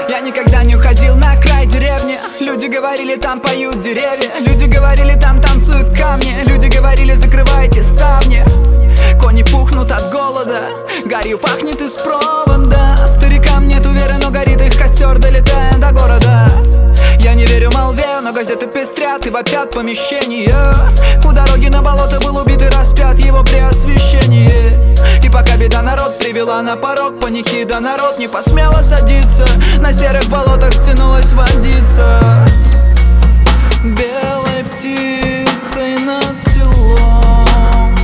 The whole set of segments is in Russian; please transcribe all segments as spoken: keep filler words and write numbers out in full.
Я никогда не уходил на край деревни. Люди говорили, там поют деревья. Люди говорили, там танцуют камни. Люди говорили, закрывайте ставни. Кони пухнут от голода, гарью пахнет из провода. Старикам нету веры, но горит их костер, долетая до города. Я не верю молве, но газеты пестрят и вопят помещения. У дороги на болото был убит и распят его преосвящение. И пока беда народ привела на порог панихида, народ не посмело садиться. На серых болотах стянулась водица. Белой птицей над селом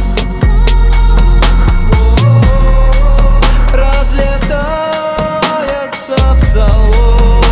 разлетается псалом.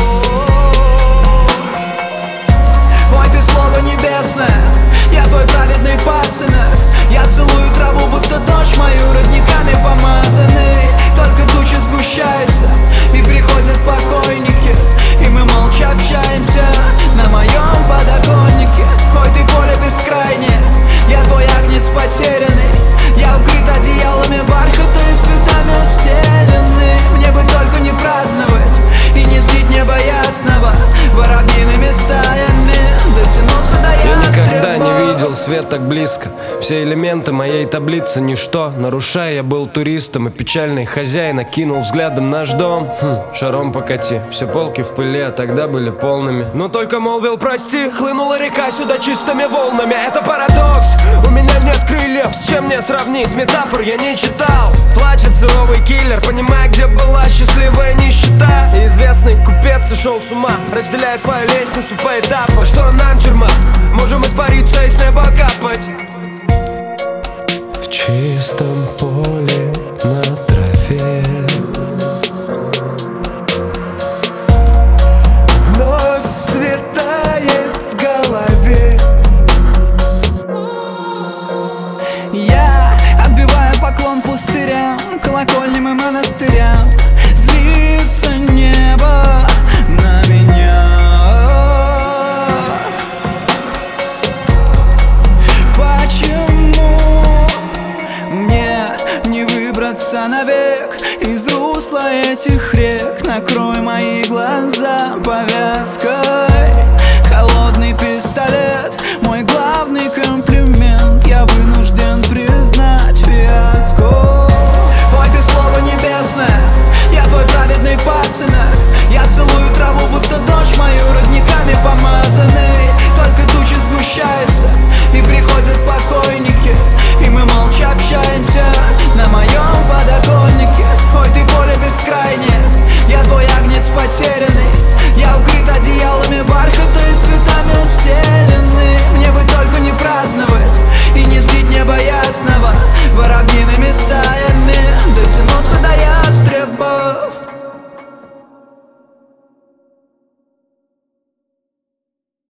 Ой, ты слово небесное, я твой праведный пасынок. Я целую траву, будто дождь мою родниками помазанный. Только тучи сгущаются, и приходят покойники, и мы молча общаемся на моем подоконнике. Ой, ты поле бескрайнее, я твой агнец потерянный. Я укрыт одеялами бархата и цветами устеленный. Мне бы только не праздновать и не злить небо ясного воробьиными стаями, дотянуться до ястреба. Я никогда не видел свет так близко. Все элементы моей таблицы ничто. Нарушая, я был туристом, и печальный хозяин окинул взглядом наш дом. Хм, шаром покати, все полки в пыли, а тогда были полными. Но только молвил прости, хлынула река сюда чистыми волнами. Это парадокс, у меня нет крыльев. С чем мне сравнить, метафор я не читал. Плачет силовый киллер, понимая, где была счастливая нищета. И известный купец сошел с ума, разделяя свою лестницу по этапам. Что нам тюрьма? Можем испариться и с неба капать. В чистом поле на траве вновь светает в голове. Я отбиваю поклон пустырям, колокольням и монастырям. Злится небо на меня. Почему мне не выбраться навек из русла этих рек? Накрой мои глаза повязкой. Холодный пистолет, мой главный комплимент. Я вынужден признать фиаско. Ой, ты слово небесное, я твой праведный пасынок. Я целую траву, будто дождь мою